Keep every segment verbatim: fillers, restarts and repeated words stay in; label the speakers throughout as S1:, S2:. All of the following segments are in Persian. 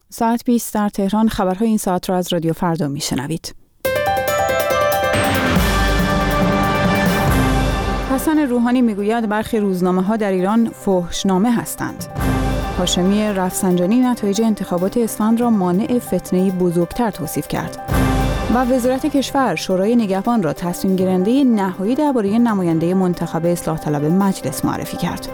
S1: ساعت بیست در تهران. خبرهای این ساعت را از رادیو فردا میشنوید. حسن روحانی میگوید برخی روزنامه‌ها در ایران فحشنامه هستند. هاشمی رفسنجانی نتایج انتخابات اسفند را مانع فتنه‌ای بزرگتر توصیف کرد. و وزارت کشور شورای نگهبان را تصمیم گیرنده نهایی درباره نماینده منتخب اصلاح طلب مجلس معرفی کرد.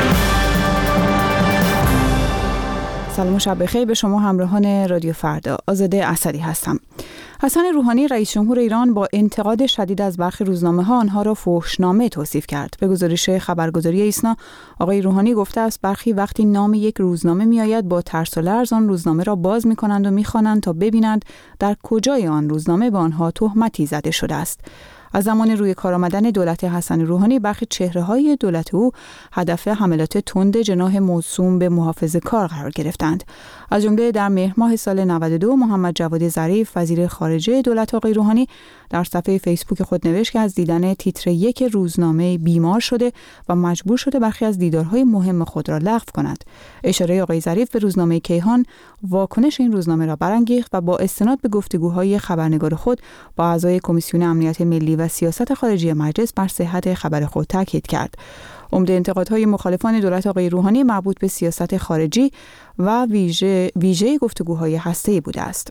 S1: سلام و شب بخیر به شما همراهان رادیو فردا. آزاده اسدی هستم. حسن روحانی رئیس جمهور ایران با انتقاد شدید از برخی روزنامه‌ها آنها را فحشنامه توصیف کرد. به گزارش خبرگزاری ایسنا، آقای روحانی گفته است برخی وقتی نام یک روزنامه میآید با ترس و لرز آن روزنامه را باز می‌کنند و می‌خوانند تا ببینند در کجای آن روزنامه به آنها تهمتی زده شده است. از زمان روی کار آمدن دولت حسن روحانی برخی چهره‌های دولت او هدف حملات تند جناح موسوم به محافظه‌کار قرار گرفتند. از جمله در مهر ماه سال نود و دو محمد جواد ظریف وزیر خارجه دولت آقای روحانی در صفحه فیسبوک خود نوشت که از دیدن تیتر یک روزنامه بیمار شده و مجبور شده برخی از دیدارهای مهم خود را لغو کند. اشاره آقای ظریف به روزنامه کیهان واکنش این روزنامه را برانگیخت و با استناد به گفتگوهای خبرنگار خود با اعضای کمیسیون امنیت ملی و سیاست خارجی مجلس بر صحت خبر خود تاکید کرد. عمده انتقادهای مخالفان دولت آقای روحانی مربوط به سیاست خارجی و ویژه ویژه گفتگوهای هسته‌ای بوده است.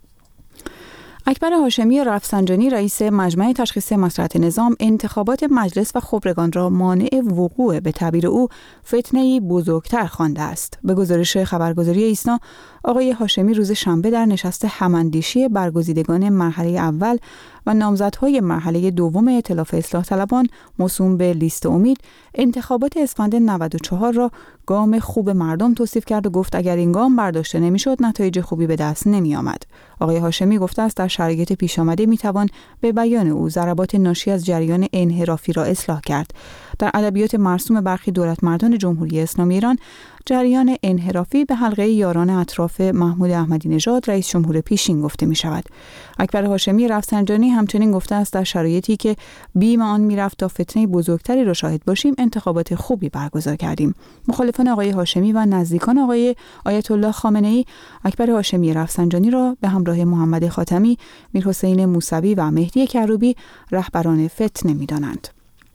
S1: اکبر هاشمی رفسنجانی رئیس مجمع تشخیص مصلحت نظام انتخابات مجلس و خبرگان را مانع وقوع به تعبیر او فتنه‌ای بزرگتر خوانده است. به گزارش خبرگزاری ایسنا، آقای هاشمی روز شنبه در نشست هماندیشی برگزیدگان مرحله اول و نامزدهای مرحله دوم ائتلاف اصلاح طلبان موسوم به لیست امید انتخابات اسفند نود و چهار را گام خوب مردم توصیف کرد و گفت اگر این گام برداشته نمیشد نتایج خوبی به دست نمی آمد. آقای هاشمی گفته است در شرایط پیش آمده می توان به بیان او ضربات ناشی از جریان انحرافی را اصلاح کرد. در ادبیات مرسوم برخی دولتمردان جمهوری اسلامی ایران، جریان انحرافی به حلقه یاران اطراف محمود احمدی نژاد رئیس جمهور پیشین گفته می شود. اکبر هاشمی رفسنجانی همچنین گفته است در شرایطی که بیم آن می رفت تا فتنه بزرگتری را شاهد باشیم انتخابات خوبی برگزار کردیم. مخالفان آقای هاشمی و نزدیکان آقای آیت الله خامنه ای اکبر هاشمی رفسنجانی را به همراه محمد خاتمی، میرحسین موسوی و مهدی کروبی رهبران فتنه می دانند.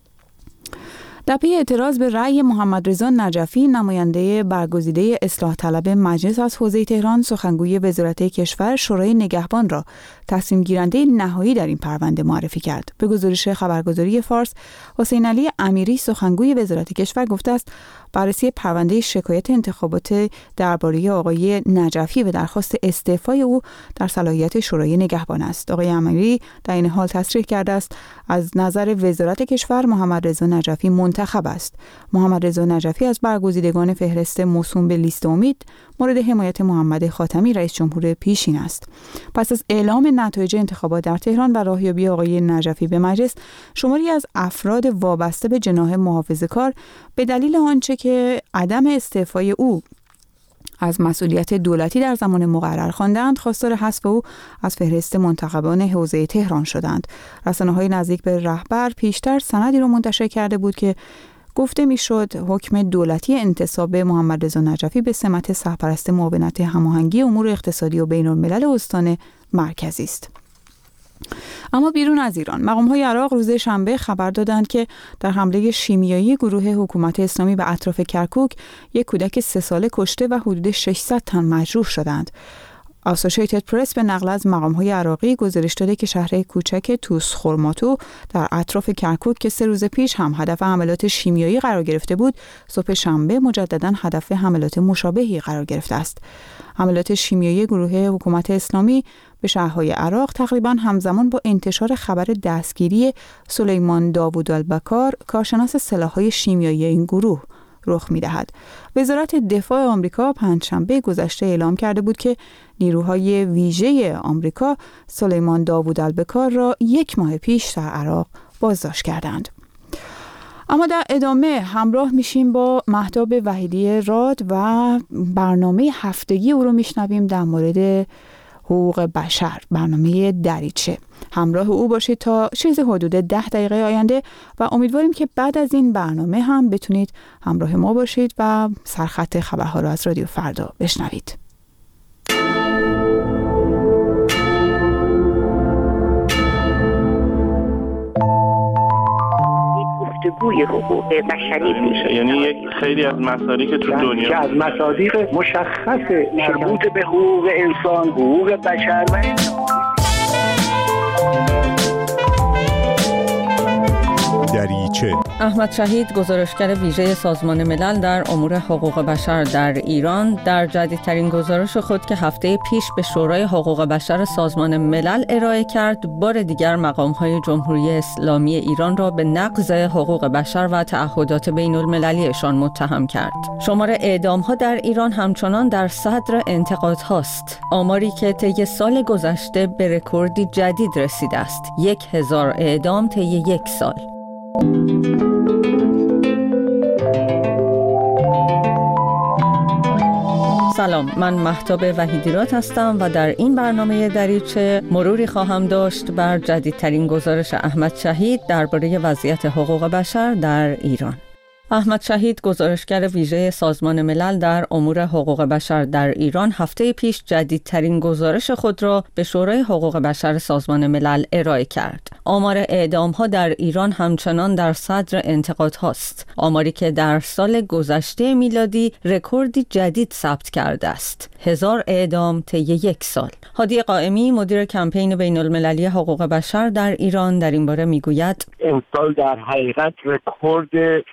S1: در پی اعتراض به رأی محمد رضا نجفی نماینده برگزیده اصلاح طلب مجلس از حوزه تهران، سخنگوی وزارت کشور شورای نگهبان را تصمیم گیرنده نهایی در این پرونده معرفی کرد. به گزارش خبرگزاری فارس، حسین علی امیری سخنگوی وزارت کشور گفته است بررسی پرونده شکایت انتخابات درباره آقای نجفی و درخواست استعفای او در صلاحیت شورای نگهبان است. آقای امیری در این حال تصریح کرده است از نظر وزارت کشور محمد رضا نجفی منتخب است. محمد رضا نجفی از برگزیدگان فهرست موسوم به لیست امید مورد حمایت محمد خاتمی رئیس جمهور پیشین است. پس از اعلام نتایج انتخابات در تهران و راهیابی آقای نجفی به مجلس، شماری از افراد وابسته به جناح محافظه‌کار به دلیل آنچه که عدم استعفای او از مسئولیت دولتی در زمان مقرر خواندند، خواستار حذف او از فهرست منتخبان حوزه تهران شدند. رسانه‌های نزدیک به رهبر پیشتر سندی را منتشر کرده بود که گفته میشد حکم دولتی انتصاب محمد رضا نجفی به سمت سرپرست معاونت هماهنگی امور اقتصادی و بین‌الملل استان مرکزی است. اما بیرون از ایران، مقام‌های عراق روز شنبه خبر دادند که در حمله شیمیایی گروه حکومت اسلامی به اطراف کرکوک یک کودک سه ساله کشته و حدود ششصد تن مجروح شدند. آسوشیتد پرس به نقل از مقام‌های عراقی گزارش داده که شهر کوچک توس خورماتو در اطراف کرکوک که سه روز پیش هم هدف حملات شیمیایی قرار گرفته بود، صبح شنبه مجدداً هدف حملات مشابهی قرار گرفته است. حملات شیمیایی گروه حکومت اسلامی به شهرهای عراق تقریباً همزمان با انتشار خبر دستگیری سلیمان داوود البکار، کارشناس سلاح‌های شیمیایی این گروه، رخ می‌دهد. وزارت دفاع آمریکا پنجشنبه گذشته اعلام کرده بود که نیروهای ویژه آمریکا سلیمان داوود البکار را یک ماه پیش در عراق بازداشت کردند. اما در ادامه همراه میشیم با مهتاب وحیدی راد و برنامه هفتگی او رو میشنویم در مورد حقوق بشر، برنامه دریچه. همراه او باشید تا چیز حدود ده دقیقه آینده و امیدواریم که بعد از این برنامه هم بتونید همراه ما باشید و سرخط خبرها رو از رادیو فردا بشنوید.
S2: الگوی حقوق بشری میشه.
S3: یعنی یک خیلی از مصادیق که تو دنیا
S2: که از مصادیق مشخص مربوط به حقوق انسان، حقوق بشر و
S4: دریچه.
S5: احمد شهید، گزارشگر ویژه سازمان ملل در امور حقوق بشر در ایران، در جدیدترین گزارش خود که هفته پیش به شورای حقوق بشر سازمان ملل ارائه کرد، بار دیگر مقام‌های جمهوری اسلامی ایران را به نقض حقوق بشر و تعهدات بین المللیشان متهم کرد. شمار اعدام‌ها در ایران همچنان در صدر انتقادهاست. آماری که طی سال گذشته به رکوردی جدید رسیده است. یک هزار اعدام طی یک سال. سلام، من مهتاب وحیدیرات هستم و در این برنامه دریچه مروری خواهم داشت بر جدیدترین گزارش احمد شهید درباره وضعیت حقوق بشر در ایران. احمد شهید، گزارشگر ویژه سازمان ملل در امور حقوق بشر در ایران، هفته پیش جدیدترین گزارش خود را به شورای حقوق بشر سازمان ملل ارائه کرد. آمار اعدام‌ها در ایران همچنان در صدر انتقادهاست. آماری که در سال گذشته میلادی رکوردی جدید ثبت کرده است. هزار اعدام طی یک سال. هادی قائمی، مدیر کمپین بین المللی حقوق بشر در ایران، در این باره میگوید
S6: امسال در حقیقت رکورد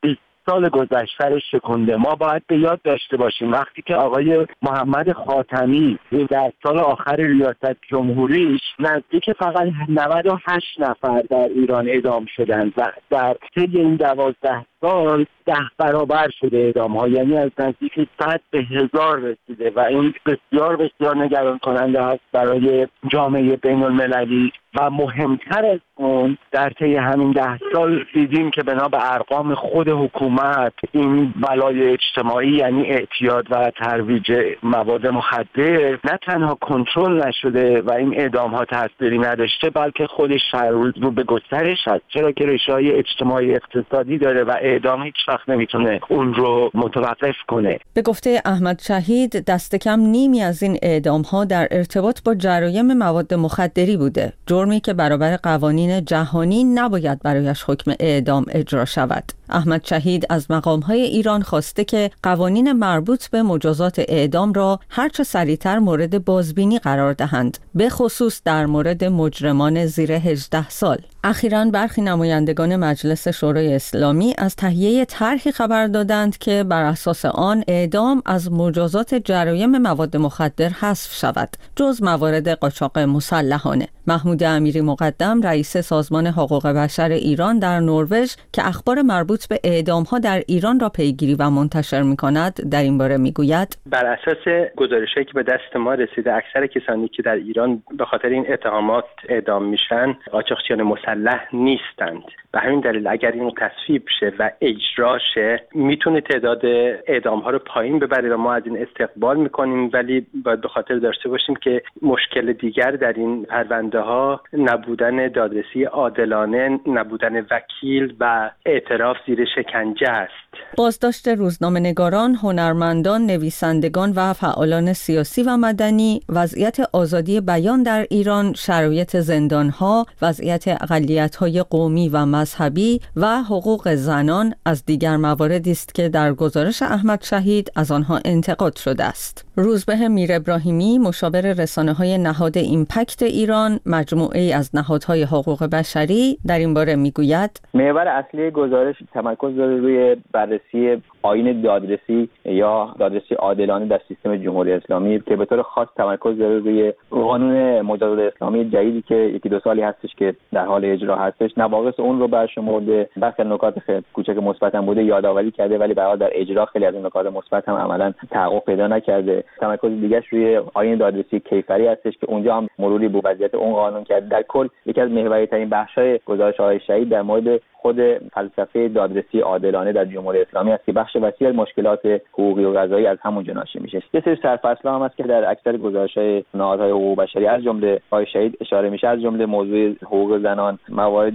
S6: سال گذشته شکنده. ما باید به یاد داشته باشیم وقتی که آقای محمد خاتمی در سال آخر ریاست جمهوریش نزدیک فقط نود و هشت نفر در ایران اعدام شدند و در طی این دوازده سال ده برابر شده اعدام ها، یعنی از نزدیک صد به هزار رسیده و این بسیار بسیار نگران کننده است برای جامعه بین المللی. و مهمتر از اون در طی همین ده سال دیدیم که بنا به ارقام خود حکومت این بلای اجتماعی یعنی اعتیاد و ترویج مواد مخدر نه تنها کنترل نشده و این اعدام ها تاثیری نداشته، بلکه خودش هر روز رو به گسترش هست، چرا که ریشه‌های اجتماعی اقتصادی داره و اعدام هیچ وقت نمیتونه اون رو متوقف کنه.
S5: به گفته احمد شهید، دست کم نیمی از این اعدام ها در ارتباط با جرایم مواد مخدری بوده، جرمی که برابر قوانین جهانی نباید برایش حکم اعدام اجرا شود. احمد شهید از مقام‌های ایران خواسته که قوانین مربوط به مجازات اعدام را هرچه سریعتر مورد بازبینی قرار دهند، به خصوص در مورد مجرمان زیر هجده سال. اخیراً برخی نمایندگان مجلس شورای اسلامی از تهیه طرحی خبر دادند که بر اساس آن اعدام از مجازات جرایم مواد مخدر حذف شود، جز موارد قاچاق مسلحانه. محمود امیری مقدم، رئیس سازمان حقوق بشر ایران در نروژ که اخبار مربوط به اعدام‌ها در ایران را پیگیری و منتشر می‌کند، در این باره می‌گوید
S7: بر اساس گزارشی که به دست ما رسیده، اکثر کسانی که در ایران به خاطر این اتهامات اعدام میشن قاچاقچیان مسلح نیستند. به همین دلیل اگر این تصویب شه و اجرا شه میتونه تعداد اعدام ها رو پایین ببره و ما از این استقبال میکنیم، ولی باید به خاطر داشته باشیم که مشکل دیگر در این پرونده ها نبودن دادرسی عادلانه، نبودن وکیل و اعتراف زیر شکنجه است.
S5: بازداشت روزنامه‌نگاران، هنرمندان، نویسندگان و فعالان سیاسی و مدنی، وضعیت آزادی بیان در ایران، شرایط زندان‌ها، وضعیت اقلیت‌های قومی و مذهبی و حقوق زنان از دیگر مواردی است که در گزارش احمد شهید از آنها انتقاد شده است. روزبه میر ابراهیمی، مشاور رسانه‌های نهاد ایمپکت ایران، مجموعه‌ای از نهادهای حقوق بشری، در این باره میگوید
S8: محور اصلی گزارش تمرکز داره روی بررسی آیین دادرسی یا دادرسی عادلانه در سیستم جمهوری اسلامی که به طور خاص تمرکز داره روی قانون مجازات اسلامی جدیدی که یکی دو سالی هستش که در حال اجرا هستش. نواقص اون رو برشمرده، بخش نکات خیلی کوچک مثبت هم بوده یادآوری کرده، ولی به حال در اجرا خیلی از این نکات مثبت هم عملاً تحقق پیدا نکرده. تمرکز دیگه‌اش روی آیین دادرسی کیفری هستش که اونجا هم مروری به وضعیت اون قانون کرده. در کل یکی از محوری‌ترین بخش‌های گزارش آقای شهید در مورد خود فلسفه دادرسی عادلانه در جمهوری اسلامی است که بخش وسیع از مشکلات حقوقی و قضایی از همونجا ناشی میشه. یه سری سرفصل‌ها هم هست که در اکثر گزارش‌های نهادهای حقوق بشری از جمله آقای شهید اشاره میشه، از جمله موضوع حقوق زنان، مواردی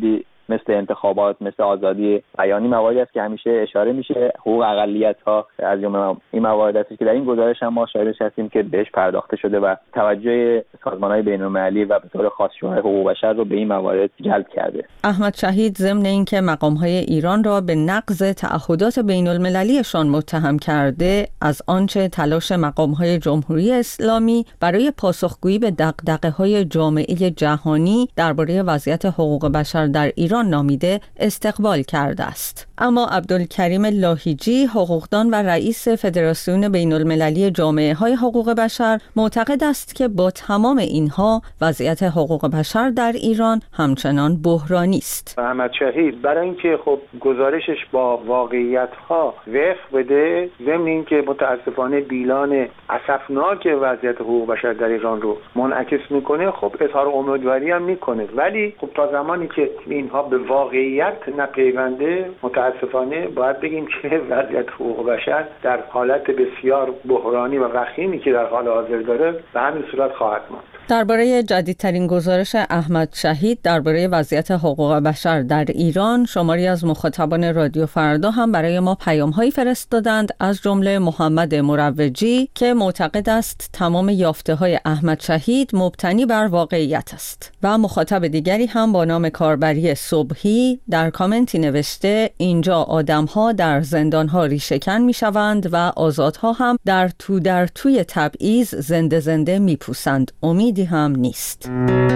S8: مثل انتخابات، مثل آزادی بیانی مواردی است که همیشه اشاره میشه. حقوق اقلیت‌ها از جمله این موارد است که در این گزارش هم ما شاهدش هستیم که بهش پرداخته شده و توجه سازمان‌های بین‌المللی و به طور خاص شورای حقوق بشر رو به این موارد جلب کرده.
S5: احمد شهید ضمن اینکه مقام‌های ایران را به نقض تعهدات بین‌المللیشان متهم کرده، از آنچه تلاش مقام‌های جمهوری اسلامی برای پاسخگویی به دغدغه‌های جامعه جهانی درباره وضعیت حقوق بشر در ایران نامیده استقبال کرده است. اما عبدالکریم لاهیجی، حقوقدان و رئیس فدراسیون بین‌المللی جامعه‌های حقوق بشر، معتقد است که با تمام اینها وضعیت حقوق بشر در ایران همچنان بحرانی است.
S9: احمد شهید برای اینکه خب گزارشش با واقعیت‌ها وفق بده، ضمن اینکه متاسفانه بیلان اسفناک وضعیت حقوق بشر در ایران رو منعکس میکنه، خب اظهار امیدواری هم میکنه، ولی خب تا زمانی که اینها به واقعیت نپیونده، متاسفانه باید بگیم که وضعیت حقوق بشر در حالت بسیار بحرانی و وخیمی که در حال حاضر داره به همین صورت خواهد ماند.
S5: درباره جدیدترین گزارش احمد شهید درباره وضعیت حقوق بشر در ایران، شماری از مخاطبان رادیو فردا هم برای ما پیام‌هایی فرستادند، از جمله محمد مروجی که معتقد است تمام یافته‌های احمد شهید مبتنی بر واقعیت است و مخاطب دیگری هم با نام کاربری صبحی در کامنتی نوشته اینجا آدم‌ها در زندان‌ها ریشه‌کن می‌شوند و آزادها هم در تو در توی تبعیض زنده زنده می‌پوسند. امید هم نیست.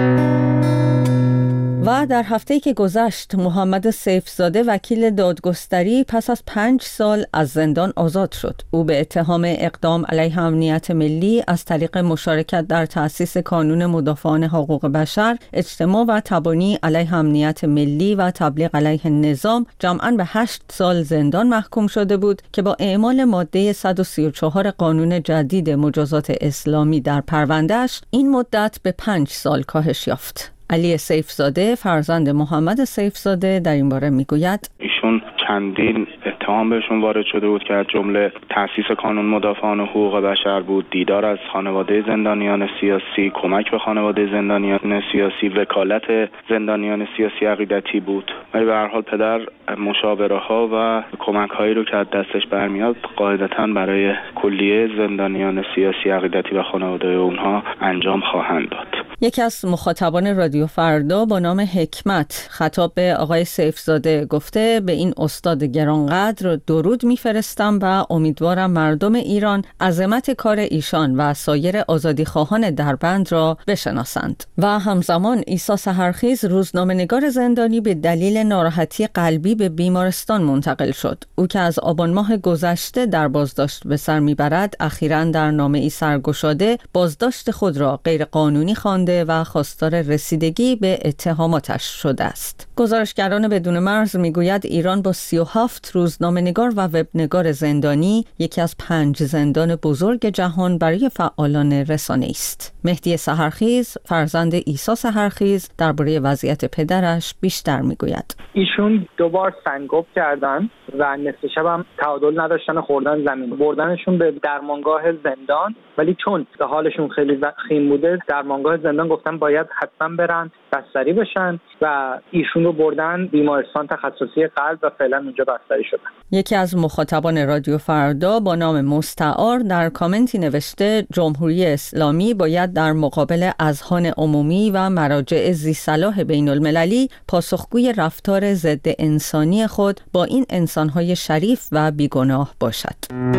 S5: و در هفته‌ای که گذشت محمد سیفزاده وکیل دادگستری پس از پنج سال از زندان آزاد شد. او به اتهام اقدام علیه امنیت ملی از طریق مشارکت در تأسیس کانون مدافعان حقوق بشر، اجتماع و تبانی علیه امنیت ملی و تبلیغ علیه نظام جمعاً به هشت سال زندان محکوم شده بود که با اعمال ماده صد و سی و چهار قانون جدید مجازات اسلامی در پروندهش این مدت به پنج سال کاهش یافت. علی سیفزاده فرزند محمد سیفزاده در این باره میگوید
S3: ایشون چندین اتهام بهشون وارد شده بود که از جمله تأسیس کانون مدافعان حقوق بشر بود، دیدار از خانواده زندانیان سیاسی، کمک به خانواده زندانیان سیاسی، وکالت زندانیان سیاسی عقیدتی بود. ولی به هر حال پدر مشاوره ها و کمک هایی رو که از دستش برمیاد قاعدتاً برای کلیه زندانیان سیاسی عقیدتی و خانواده اونها انجام خواهند داد.
S5: یکی از مخاطبان رادیو فردا با نام حکمت خطاب به آقای سیفزاده گفته به این استاد گرانقدر درود میفرستم و امیدوارم مردم ایران عظمت کار ایشان و سایر آزادیخواهان دربند را بشناسند. و همزمان عیسی سحرخیز روزنامه‌نگار زندانی به دلیل ناراحتی قلبی به بیمارستان منتقل شد. او که از آبان ماه گذشته در بازداشت به سر میبرد، اخیراً در نامه‌ای سرگشاده بازداشت خود را غیرقانونی خوانده و خواستار رسیدگی به اتهاماتش شده است. گزارشگران بدون مرز میگوید ایران با سی و هفت روزنامه‌نگار و وبنگار زندانی یکی از پنج زندان بزرگ جهان برای فعالان رسانه است. مهدی سحرخیز فرزند عیسی سحرخیز درباره وضعیت پدرش بیشتر میگوید.
S10: ایشون دوبار سنگاب کردن و نصف شب هم تعادل نداشتن و خوردن زمین. بردنشون به درمانگاه زندان، ولی چون حالشون خیلی وخیم بوده درمانگاه زندان گفتن باید حتما برن بستری بشن و ایشون رو بردن بیمارستان تخصصی قلب و فعلا اونجا بستری شدن.
S5: یکی از مخاطبان رادیو فردا با نام مستعار در کامنتی نوشته جمهوری اسلامی باید در مقابل اذهان عمومی و مراجع ذی‌صلاح بین المللی پاسخگوی رفتار ضد انسانی خود با این انسان‌های شریف و بیگناه باشد.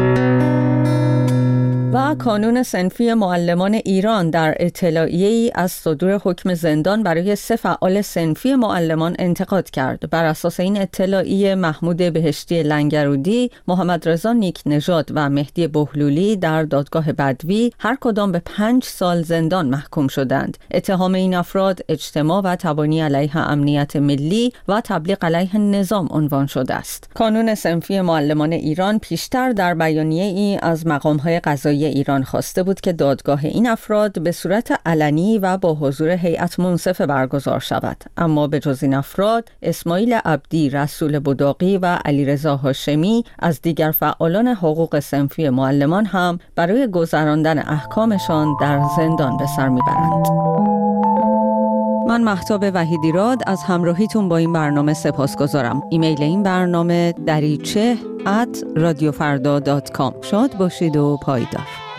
S5: و کانون صنفی معلمان ایران در اطلاعیه‌ای از صدور حکم زندان برای سه فعال صنفی معلمان انتقاد کرد. بر اساس این اطلاعیه محمود بهشتی لنگرودی، محمد رضا نیک نژاد و مهدی بهلولی در دادگاه بدوی هر کدام به پنج سال زندان محکوم شدند. اتهام این افراد اجتماع و تبانی علیه امنیت ملی و تبلیغ علیه نظام عنوان شده است. کانون صنفی معلمان ایران پیشتر در بیانیه‌ای از مقام‌های قضایی ایران خواسته بود که دادگاه این افراد به صورت علنی و با حضور هیئت منصفه برگزار شود، اما به جز این افراد اسماعیل عبدی، رسول بداقی و علیرضا هاشمی از دیگر فعالان حقوق صنفی معلمان هم برای گذراندن احکامشان در زندان به سر میبرند. من مهتاب وحیدیراد از همراهیتون با این برنامه سپاسگزارم. ایمیل این برنامه دریچه ات رادیو فردا دات کام. شاد باشید و پایدار.